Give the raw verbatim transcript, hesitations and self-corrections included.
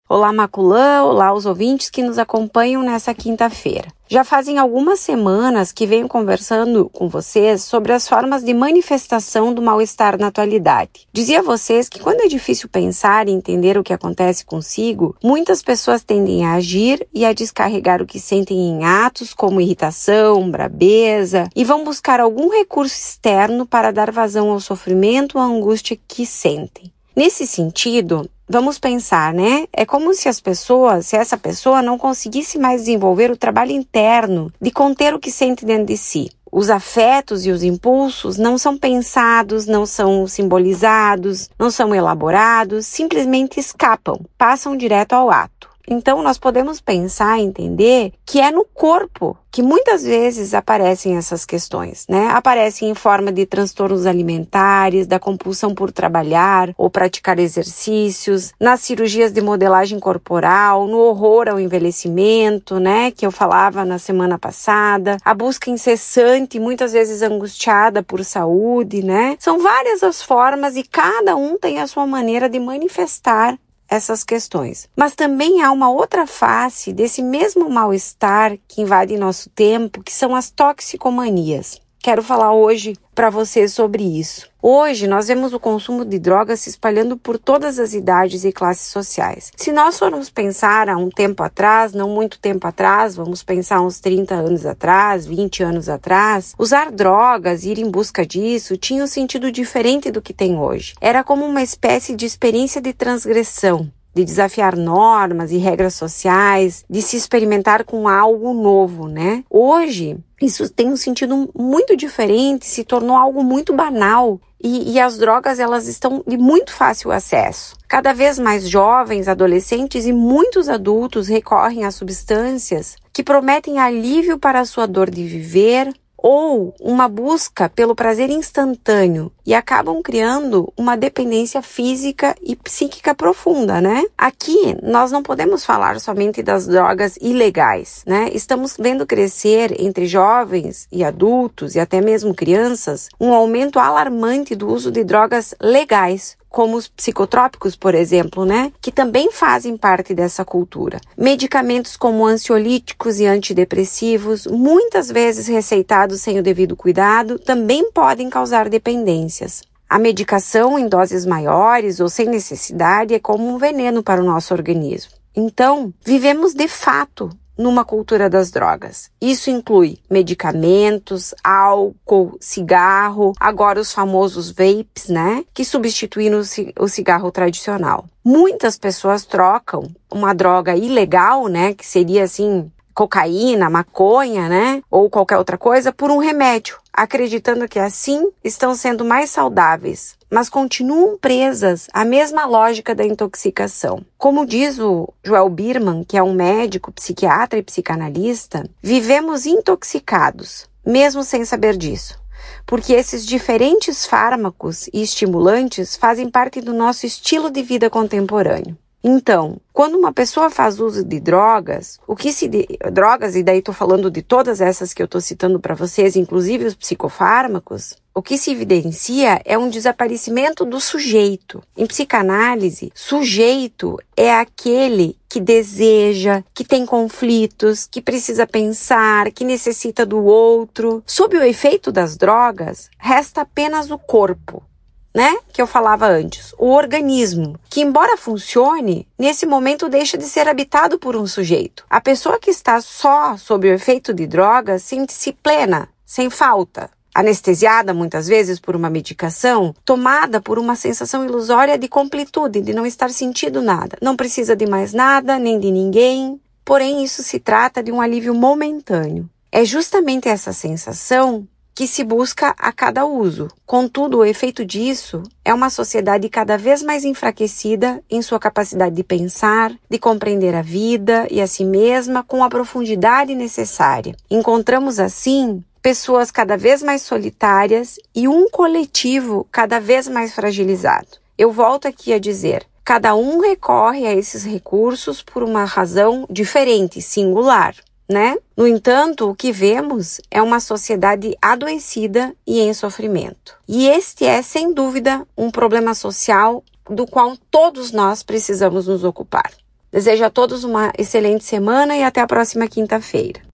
Olá, Maculã, olá os ouvintes que nos acompanham nessa quinta-feira. Já fazem algumas semanas que venho conversando com vocês sobre as formas de manifestação do mal-estar na atualidade. Dizia a vocês que quando é difícil pensar e entender o que acontece consigo, muitas pessoas tendem a agir e a descarregar o que sentem em atos como irritação, brabeza, e vão buscar algum recurso externo para dar vazão ao sofrimento ou à angústia que sentem. Nesse sentido, vamos pensar, né? É como se as pessoas, se essa pessoa não conseguisse mais desenvolver o trabalho interno de conter o que sente dentro de si. Os afetos e os impulsos não são pensados, não são simbolizados, não são elaborados, simplesmente escapam, passam direto ao ato. Então, nós podemos pensar e entender que é no corpo que muitas vezes aparecem essas questões, né? Aparecem em forma de transtornos alimentares, da compulsão por trabalhar ou praticar exercícios, nas cirurgias de modelagem corporal, no horror ao envelhecimento, né? Que eu falava na semana passada, a busca incessante, muitas vezes angustiada por saúde, né? São várias as formas e cada um tem a sua maneira de manifestar essas questões. Mas também há uma outra face desse mesmo mal-estar que invade nosso tempo, que são as toxicomanias. Quero falar hoje para vocês sobre isso. Hoje nós vemos o consumo de drogas se espalhando por todas as idades e classes sociais. Se nós formos pensar há um tempo atrás, não muito tempo atrás, vamos pensar uns trinta anos atrás, vinte anos atrás, usar drogas, ir em busca disso, tinha um sentido diferente do que tem hoje. Era como uma espécie de experiência de transgressão, de desafiar normas e regras sociais, de se experimentar com algo novo, né? Hoje, isso tem um sentido muito diferente, se tornou algo muito banal e, e as drogas, elas estão de muito fácil acesso. Cada vez mais jovens, adolescentes e muitos adultos recorrem a substâncias que prometem alívio para a sua dor de viver, ou uma busca pelo prazer instantâneo e acabam criando uma dependência física e psíquica profunda, né? Aqui nós não podemos falar somente das drogas ilegais, né? Estamos vendo crescer entre jovens e adultos e até mesmo crianças um aumento alarmante do uso de drogas legais, como os psicotrópicos, por exemplo, né? Que também fazem parte dessa cultura. Medicamentos como ansiolíticos e antidepressivos, muitas vezes receitados sem o devido cuidado, também podem causar dependências. A medicação em doses maiores ou sem necessidade é como um veneno para o nosso organismo. Então, vivemos de fato numa cultura das drogas. Isso inclui medicamentos, álcool, cigarro, agora os famosos vapes, né? Que substituíram o cigarro tradicional. Muitas pessoas trocam uma droga ilegal, né? Que seria assim, cocaína, maconha, né? Ou qualquer outra coisa, por um remédio, acreditando que assim estão sendo mais saudáveis, mas continuam presas à mesma lógica da intoxicação. Como diz o Joel Birman, que é um médico, psiquiatra e psicanalista, vivemos intoxicados, mesmo sem saber disso, porque esses diferentes fármacos e estimulantes fazem parte do nosso estilo de vida contemporâneo. Então, quando uma pessoa faz uso de drogas, o que se de, drogas, e daí estou falando de todas essas que eu estou citando para vocês, inclusive os psicofármacos, o que se evidencia é um desaparecimento do sujeito. Em psicanálise, sujeito é aquele que deseja, que tem conflitos, que precisa pensar, que necessita do outro. Sob o efeito das drogas, resta apenas o corpo, né? Que eu falava antes, o organismo, que embora funcione, nesse momento deixa de ser habitado por um sujeito. A pessoa que está só sob o efeito de drogas sente-se plena, sem falta, anestesiada muitas vezes por uma medicação, tomada por uma sensação ilusória de completude, de não estar sentindo nada. Não precisa de mais nada, nem de ninguém, porém isso se trata de um alívio momentâneo. É justamente essa sensação que se busca a cada uso. Contudo, o efeito disso é uma sociedade cada vez mais enfraquecida em sua capacidade de pensar, de compreender a vida e a si mesma com a profundidade necessária. Encontramos, assim, pessoas cada vez mais solitárias e um coletivo cada vez mais fragilizado. Eu volto aqui a dizer, cada um recorre a esses recursos por uma razão diferente, singular, né? No entanto, o que vemos é uma sociedade adoecida e em sofrimento. E este é, sem dúvida, um problema social do qual todos nós precisamos nos ocupar. Desejo a todos uma excelente semana e até a próxima quinta-feira.